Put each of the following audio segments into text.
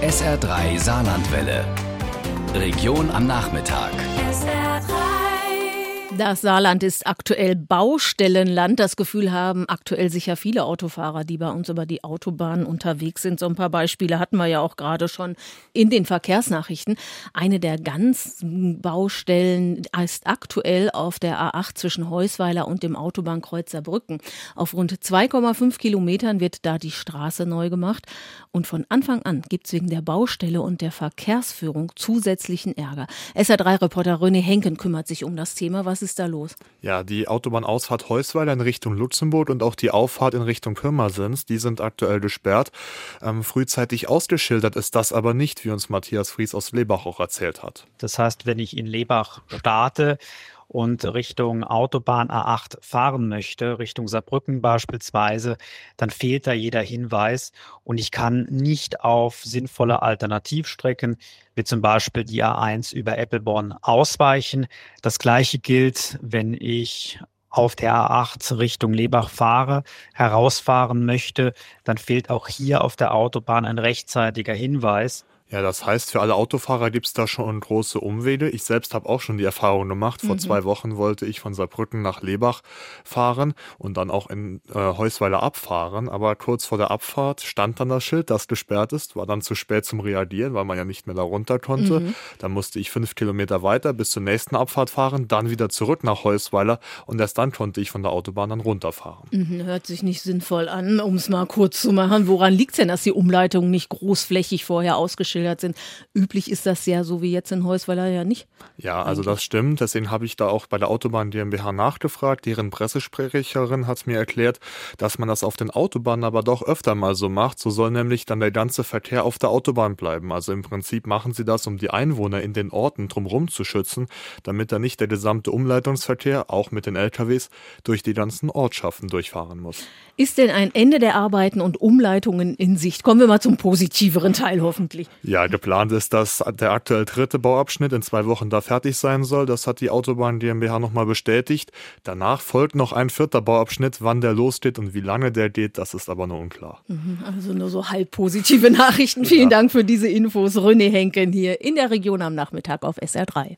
SR3 Saarlandwelle. Region am Nachmittag. Das Saarland ist aktuell Baustellenland. Das Gefühl haben aktuell sicher viele Autofahrer, die bei uns über die Autobahnen unterwegs sind. So ein paar Beispiele hatten wir ja auch gerade schon in den Verkehrsnachrichten. Eine der ganzen Baustellen ist aktuell auf der A8 zwischen Heusweiler und dem Autobahnkreuz Saarbrücken. Auf rund 2,5 Kilometern wird da die Straße neu gemacht. Und von Anfang an gibt es wegen der Baustelle und der Verkehrsführung zusätzlichen Ärger. SR3-Reporter René Henken kümmert sich um das Thema. Was ist da los? Ja, die Autobahnausfahrt Heusweiler in Richtung Luxemburg und auch die Auffahrt in Richtung Pirmasens, die sind aktuell gesperrt. Frühzeitig ausgeschildert ist das aber nicht, wie uns Matthias Fries aus Lebach auch erzählt hat. Das heißt, wenn ich in Lebach starte und Richtung Autobahn A8 fahren möchte, Richtung Saarbrücken beispielsweise, dann fehlt da jeder Hinweis und ich kann nicht auf sinnvolle Alternativstrecken, wie zum Beispiel die A1 über Eppelborn, ausweichen. Das Gleiche gilt, wenn ich auf der A8 Richtung Lebach fahre, herausfahren möchte, dann fehlt auch hier auf der Autobahn ein rechtzeitiger Hinweis. Ja, das heißt, für alle Autofahrer gibt es da schon große Umwege. Ich selbst habe auch schon die Erfahrung gemacht. Vor 2 Wochen wollte ich von Saarbrücken nach Lebach fahren und dann auch in Heusweiler abfahren. Aber kurz vor der Abfahrt stand dann das Schild, das gesperrt ist. War dann zu spät zum Reagieren, weil man ja nicht mehr da runter konnte. Dann musste ich 5 Kilometer weiter bis zur nächsten Abfahrt fahren, dann wieder zurück nach Heusweiler und erst dann konnte ich von der Autobahn dann runterfahren. Hört sich nicht sinnvoll an, um es mal kurz zu machen. Woran liegt es denn, dass die Umleitungen nicht großflächig vorher ausgeschildert sind? Üblich ist das ja so wie jetzt in Heusweiler ja nicht. Ja, also das stimmt. Deswegen habe ich da auch bei der Autobahn GmbH nachgefragt. Deren Pressesprecherin hat mir erklärt, dass man das auf den Autobahnen aber doch öfter mal so macht. So soll nämlich dann der ganze Verkehr auf der Autobahn bleiben. Also im Prinzip machen sie das, um die Einwohner in den Orten drumherum zu schützen, damit da nicht der gesamte Umleitungsverkehr, auch mit den LKWs, durch die ganzen Ortschaften durchfahren muss. Ist denn ein Ende der Arbeiten und Umleitungen in Sicht? Kommen wir mal zum positiveren Teil hoffentlich. Ja, geplant ist, dass der aktuell 3. Bauabschnitt in 2 Wochen da fertig sein soll. Das hat die Autobahn GmbH nochmal bestätigt. Danach folgt noch ein 4. Bauabschnitt. Wann der losgeht und wie lange der geht, das ist aber nur unklar. Also nur so halb positive Nachrichten. Vielen Dank für diese Infos. René Henken hier in der Region am Nachmittag auf SR3.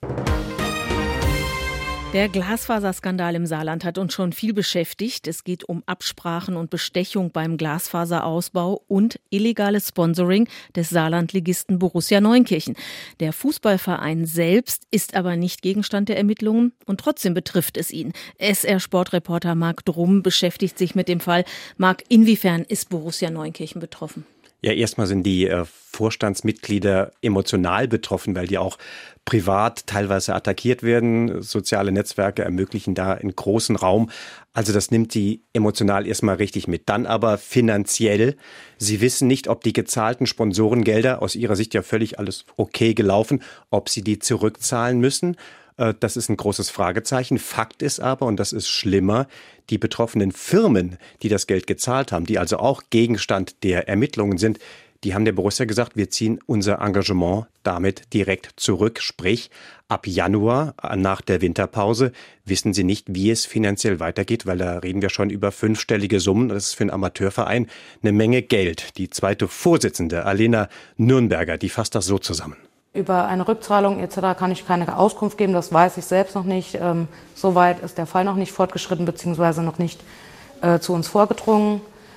Der Glasfaserskandal im Saarland hat uns schon viel beschäftigt. Es geht um Absprachen und Bestechung beim Glasfaserausbau und illegales Sponsoring des Saarlandligisten Borussia Neunkirchen. Der Fußballverein selbst ist aber nicht Gegenstand der Ermittlungen und trotzdem betrifft es ihn. SR-Sportreporter Marc Drum beschäftigt sich mit dem Fall. Marc, inwiefern ist Borussia Neunkirchen betroffen? Ja, erstmal sind die Vorstandsmitglieder emotional betroffen, weil die auch privat teilweise attackiert werden. Soziale Netzwerke ermöglichen da einen großen Raum. Also das nimmt die emotional erstmal richtig mit. Dann aber finanziell. Sie wissen nicht, ob die gezahlten Sponsorengelder, aus ihrer Sicht ja völlig alles okay gelaufen, ob sie die zurückzahlen müssen. Das ist ein großes Fragezeichen. Fakt ist aber, und das ist schlimmer, die betroffenen Firmen, die das Geld gezahlt haben, die also auch Gegenstand der Ermittlungen sind, die haben der Borussia gesagt, wir ziehen unser Engagement damit direkt zurück. Sprich, ab Januar, nach der Winterpause, wissen sie nicht, wie es finanziell weitergeht, weil da reden wir schon über 5-stellige Summen. Das ist für einen Amateurverein eine Menge Geld. Die zweite Vorsitzende, Alena Nürnberger, die fasst das so zusammen. Über eine Rückzahlung etc. kann ich keine Auskunft geben, das weiß ich selbst noch nicht. Soweit ist der Fall noch nicht fortgeschritten bzw. noch nicht zu uns vorgedrungen.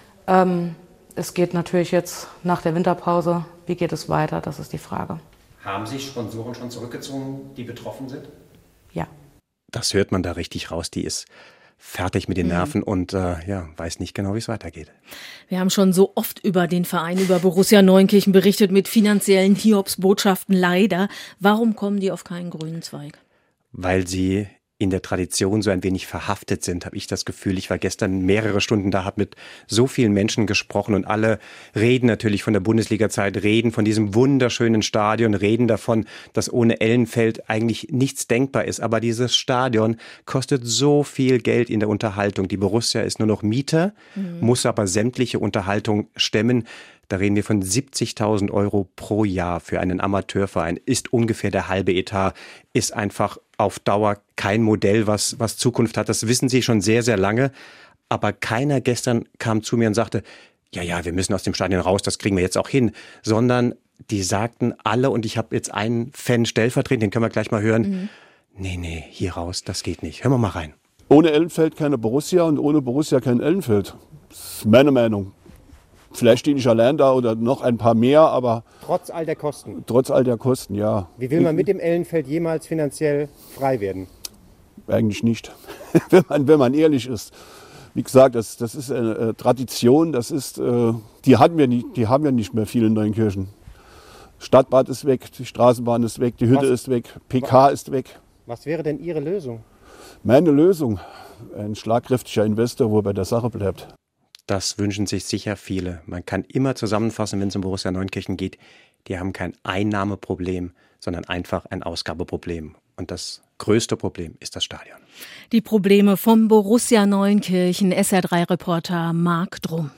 Es geht natürlich jetzt nach der Winterpause, wie geht es weiter, das ist die Frage. Haben sich Sponsoren schon zurückgezogen, die betroffen sind? Ja. Das hört man da richtig raus, die ist fertig mit den Nerven und weiß nicht genau, wie es weitergeht. Wir haben schon so oft über den Verein, über Borussia Neunkirchen berichtet mit finanziellen Hiobsbotschaften, leider. Warum kommen die auf keinen grünen Zweig? Weil sie in der Tradition so ein wenig verhaftet sind, habe ich das Gefühl. Ich war gestern mehrere Stunden da, habe mit so vielen Menschen gesprochen und alle reden natürlich von der Bundesliga-Zeit, reden von diesem wunderschönen Stadion, reden davon, dass ohne Ellenfeld eigentlich nichts denkbar ist. Aber dieses Stadion kostet so viel Geld in der Unterhaltung. Die Borussia ist nur noch Mieter, muss aber sämtliche Unterhaltung stemmen. Da reden wir von 70.000 Euro pro Jahr für einen Amateurverein. Ist ungefähr der halbe Etat, ist einfach auf Dauer kein Modell, was Zukunft hat. Das wissen Sie schon sehr, sehr lange. Aber keiner gestern kam zu mir und sagte, ja, wir müssen aus dem Stadion raus, das kriegen wir jetzt auch hin. Sondern die sagten alle, und ich habe jetzt einen Fan stellvertretend, den können wir gleich mal hören, nee, hier raus, das geht nicht. Hören wir mal rein. Ohne Ellenfeld keine Borussia und ohne Borussia kein Ellenfeld. Das ist meine Meinung. Vielleicht stehe ich allein da oder noch ein paar mehr, aber... Trotz all der Kosten? Trotz all der Kosten, ja. Wie will man mit dem Ellenfeld jemals finanziell frei werden? Eigentlich nicht, wenn man ehrlich ist. Wie gesagt, das ist eine Tradition, die haben wir nicht mehr viel in Neunkirchen. Stadtbad ist weg, die Straßenbahn ist weg, die Hütte ist weg, PK ist weg. Was wäre denn Ihre Lösung? Meine Lösung, ein schlagkräftiger Investor, wo er bei der Sache bleibt. Das wünschen sich sicher viele. Man kann immer zusammenfassen, wenn es um Borussia Neunkirchen geht, die haben kein Einnahmeproblem, sondern einfach ein Ausgabeproblem. Und das größte Problem ist das Stadion. Die Probleme vom Borussia Neunkirchen, SR3-Reporter Marc Drum.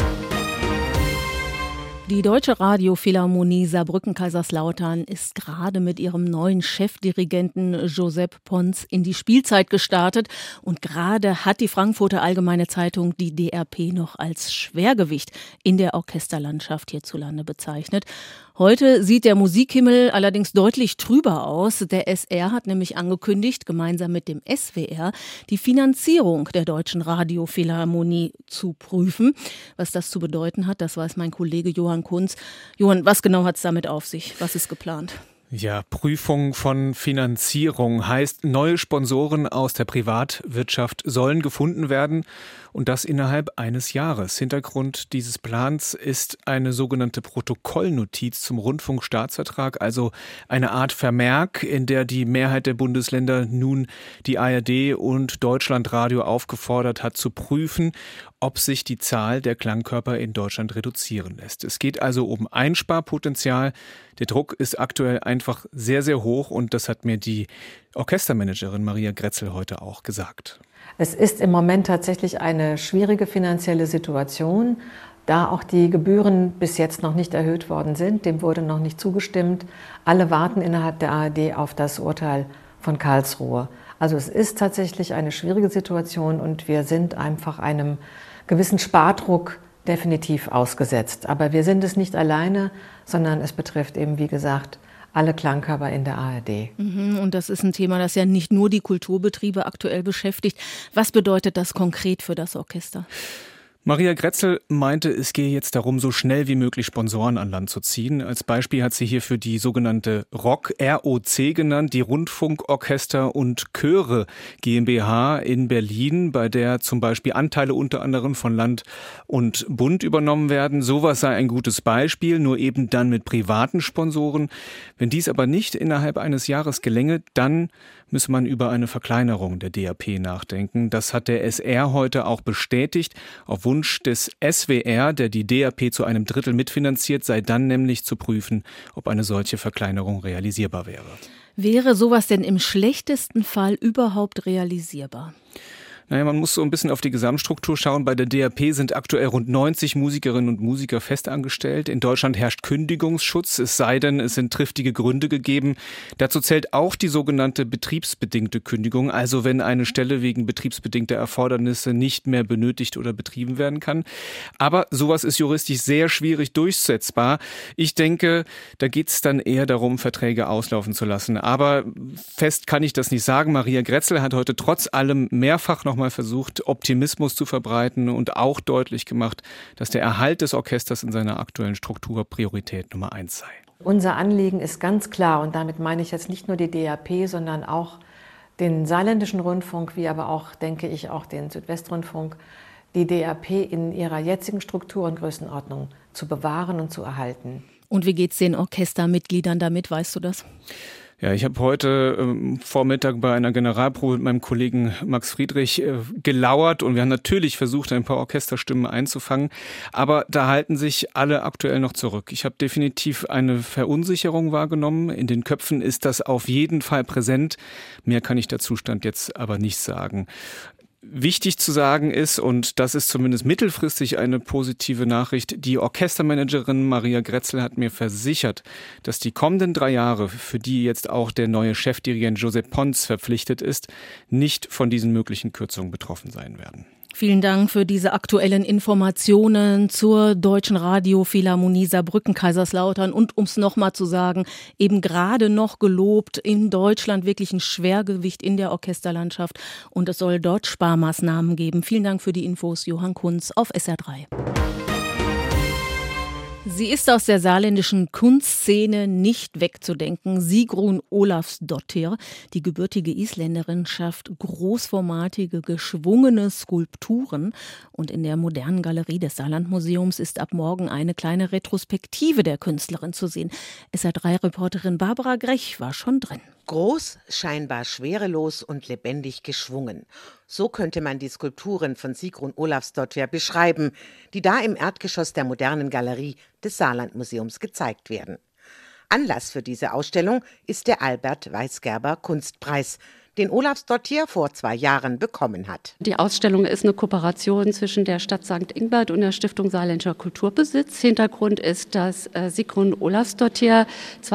Die Deutsche Radiophilharmonie Saarbrücken-Kaiserslautern ist gerade mit ihrem neuen Chefdirigenten Josep Pons in die Spielzeit gestartet. Und gerade hat die Frankfurter Allgemeine Zeitung die DRP noch als Schwergewicht in der Orchesterlandschaft hierzulande bezeichnet. Heute sieht der Musikhimmel allerdings deutlich trüber aus. Der SR hat nämlich angekündigt, gemeinsam mit dem SWR die Finanzierung der Deutschen Radiophilharmonie zu prüfen. Was das zu bedeuten hat, das weiß mein Kollege Johann Kunz. Johann, was genau hat es damit auf sich? Was ist geplant? Ja, Prüfung von Finanzierung heißt, neue Sponsoren aus der Privatwirtschaft sollen gefunden werden und das innerhalb eines Jahres. Hintergrund dieses Plans ist eine sogenannte Protokollnotiz zum Rundfunkstaatsvertrag, also eine Art Vermerk, in der die Mehrheit der Bundesländer nun die ARD und Deutschlandradio aufgefordert hat zu prüfen, ob sich die Zahl der Klangkörper in Deutschland reduzieren lässt. Es geht also um Einsparpotenzial. Der Druck ist aktuell einfach sehr, sehr hoch und das hat mir die Orchestermanagerin Maria Grätzl heute auch gesagt. Es ist im Moment tatsächlich eine schwierige finanzielle Situation, da auch die Gebühren bis jetzt noch nicht erhöht worden sind. Dem wurde noch nicht zugestimmt. Alle warten innerhalb der ARD auf das Urteil von Karlsruhe. Also es ist tatsächlich eine schwierige Situation und wir sind einfach einem gewissen Spardruck definitiv ausgesetzt. Aber wir sind es nicht alleine, sondern es betrifft eben, wie gesagt, alle Klangkörper in der ARD. Und das ist ein Thema, das ja nicht nur die Kulturbetriebe aktuell beschäftigt. Was bedeutet das konkret für das Orchester? Maria Grätzl meinte, es gehe jetzt darum, so schnell wie möglich Sponsoren an Land zu ziehen. Als Beispiel hat sie hierfür die sogenannte ROC genannt, die Rundfunkorchester und Chöre GmbH in Berlin, bei der zum Beispiel Anteile unter anderem von Land und Bund übernommen werden. Sowas sei ein gutes Beispiel, nur eben dann mit privaten Sponsoren. Wenn dies aber nicht innerhalb eines Jahres gelänge, dann müsse man über eine Verkleinerung der DRP nachdenken. Das hat der SR heute auch bestätigt. Auf Wunsch des SWR, der die DRP zu einem Drittel mitfinanziert, sei dann nämlich zu prüfen, ob eine solche Verkleinerung realisierbar wäre. Wäre sowas denn im schlechtesten Fall überhaupt realisierbar? Naja, man muss so ein bisschen auf die Gesamtstruktur schauen. Bei der DRP sind aktuell rund 90 Musikerinnen und Musiker festangestellt. In Deutschland herrscht Kündigungsschutz, es sei denn, es sind triftige Gründe gegeben. Dazu zählt auch die sogenannte betriebsbedingte Kündigung, also wenn eine Stelle wegen betriebsbedingter Erfordernisse nicht mehr benötigt oder betrieben werden kann. Aber sowas ist juristisch sehr schwierig durchsetzbar. Ich denke, da geht es dann eher darum, Verträge auslaufen zu lassen. Aber fest kann ich das nicht sagen. Maria Grätzl hat heute trotz allem mehrfach nochmal versucht, Optimismus zu verbreiten und auch deutlich gemacht, dass der Erhalt des Orchesters in seiner aktuellen Struktur Priorität Nummer 1 sei. Unser Anliegen ist ganz klar, und damit meine ich jetzt nicht nur die DRP, sondern auch den Saarländischen Rundfunk, wie aber auch, denke ich, auch den Südwestrundfunk, die DRP in ihrer jetzigen Struktur und Größenordnung zu bewahren und zu erhalten. Und wie geht's den Orchestermitgliedern damit, weißt du das? Ja, ich habe heute Vormittag bei einer Generalprobe mit meinem Kollegen Max Friedrich gelauert und wir haben natürlich versucht, ein paar Orchesterstimmen einzufangen, aber da halten sich alle aktuell noch zurück. Ich habe definitiv eine Verunsicherung wahrgenommen. In den Köpfen ist das auf jeden Fall präsent. Mehr kann ich dazu Stand jetzt aber nicht sagen. Wichtig zu sagen ist, und das ist zumindest mittelfristig eine positive Nachricht, die Orchestermanagerin Maria Grätzl hat mir versichert, dass die kommenden 3 Jahre, für die jetzt auch der neue Chefdirigent Josep Pons verpflichtet ist, nicht von diesen möglichen Kürzungen betroffen sein werden. Vielen Dank für diese aktuellen Informationen zur Deutschen Radiophilharmonie Saarbrücken-Kaiserslautern und um es nochmal zu sagen, eben gerade noch gelobt, in Deutschland wirklich ein Schwergewicht in der Orchesterlandschaft und es soll dort Sparmaßnahmen geben. Vielen Dank für die Infos, Johann Kunz auf SR3. Sie ist aus der saarländischen Kunstszene nicht wegzudenken. Sigrun Ólafsdóttir, die gebürtige Isländerin, schafft großformatige, geschwungene Skulpturen. Und in der modernen Galerie des Saarlandmuseums ist ab morgen eine kleine Retrospektive der Künstlerin zu sehen. SR3-Reporterin Barbara Grech war schon drin. Groß, scheinbar schwerelos und lebendig geschwungen. So könnte man die Skulpturen von Sigrun Ólafsdóttir beschreiben, die da im Erdgeschoss der modernen Galerie des Saarlandmuseums gezeigt werden. Anlass für diese Ausstellung ist der Albert Weisgerber Kunstpreis, den Ólafsdóttir vor 2 Jahren bekommen hat. Die Ausstellung ist eine Kooperation zwischen der Stadt St. Ingbert und der Stiftung Saarländischer Kulturbesitz. Hintergrund ist, dass Sigrun Ólafsdóttir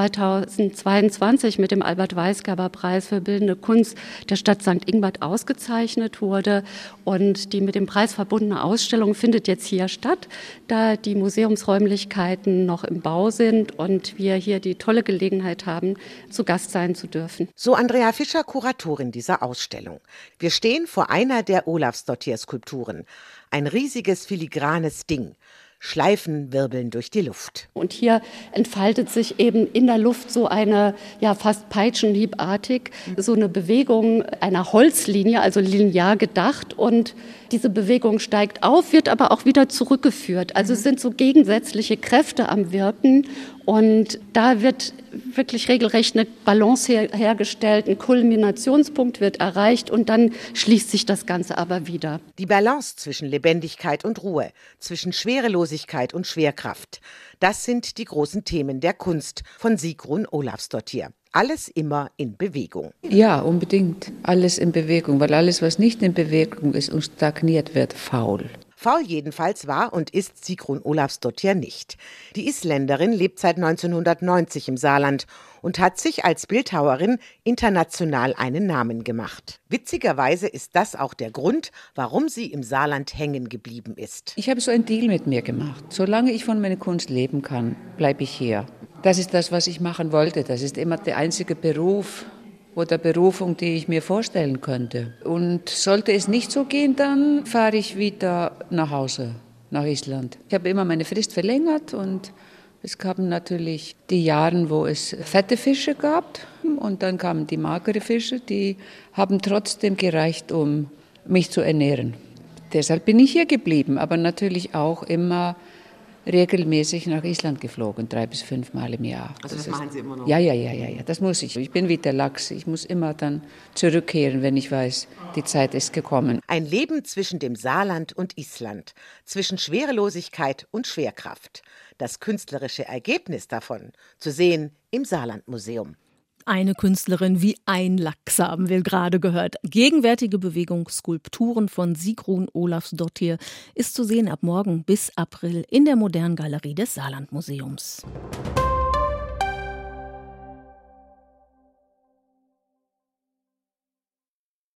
2022 mit dem Albert Weisgerber Preis für bildende Kunst der Stadt St. Ingbert ausgezeichnet wurde. Und die mit dem Preis verbundene Ausstellung findet jetzt hier statt, da die Museumsräumlichkeiten noch im Bau sind und wir hier die tolle Gelegenheit haben, zu Gast sein zu dürfen. So Andrea Fischer, Kuratorin dieser Ausstellung. Wir stehen vor einer der Ólafsdóttir-Skulpturen. Ein riesiges filigranes Ding. Schleifen wirbeln durch die Luft. Und hier entfaltet sich eben in der Luft so eine, ja fast peitschenhiebartig, so eine Bewegung einer Holzlinie, also linear gedacht. Und diese Bewegung steigt auf, wird aber auch wieder zurückgeführt. Also es sind so gegensätzliche Kräfte am Wirken. Und da wird wirklich regelrecht eine Balance hergestellt, ein Kulminationspunkt wird erreicht und dann schließt sich das Ganze aber wieder. Die Balance zwischen Lebendigkeit und Ruhe, zwischen Schwerelosigkeit und Schwerkraft, das sind die großen Themen der Kunst von Sigrun Ólafsdóttir. Alles immer in Bewegung. Ja, unbedingt. Alles in Bewegung, weil alles, was nicht in Bewegung ist und stagniert, wird faul. Faul jedenfalls war und ist Sigrun Ólafsdóttir nicht. Die Isländerin lebt seit 1990 im Saarland und hat sich als Bildhauerin international einen Namen gemacht. Witzigerweise ist das auch der Grund, warum sie im Saarland hängen geblieben ist. Ich habe so einen Deal mit mir gemacht. Solange ich von meiner Kunst leben kann, bleibe ich hier. Das ist das, was ich machen wollte. Das ist immer der einzige Beruf oder Berufung, die ich mir vorstellen könnte. Und sollte es nicht so gehen, dann fahre ich wieder nach Hause, nach Island. Ich habe immer meine Frist verlängert und es kamen natürlich die Jahre, wo es fette Fische gab und dann kamen die magere Fische, die haben trotzdem gereicht, um mich zu ernähren. Deshalb bin ich hier geblieben, aber natürlich auch immer regelmäßig nach Island geflogen, 3 bis 5 Mal im Jahr. Also das machen Sie immer noch? Ja, das muss ich. Ich bin wie der Lachs. Ich muss immer dann zurückkehren, wenn ich weiß, die Zeit ist gekommen. Ein Leben zwischen dem Saarland und Island, zwischen Schwerelosigkeit und Schwerkraft. Das künstlerische Ergebnis davon zu sehen im Saarlandmuseum. Eine Künstlerin wie ein Lachs haben wir gerade gehört. Gegenwärtige Bewegung Skulpturen von Sigrun Ólafsdóttir ist zu sehen ab morgen bis April in der modernen Galerie des Saarlandmuseums.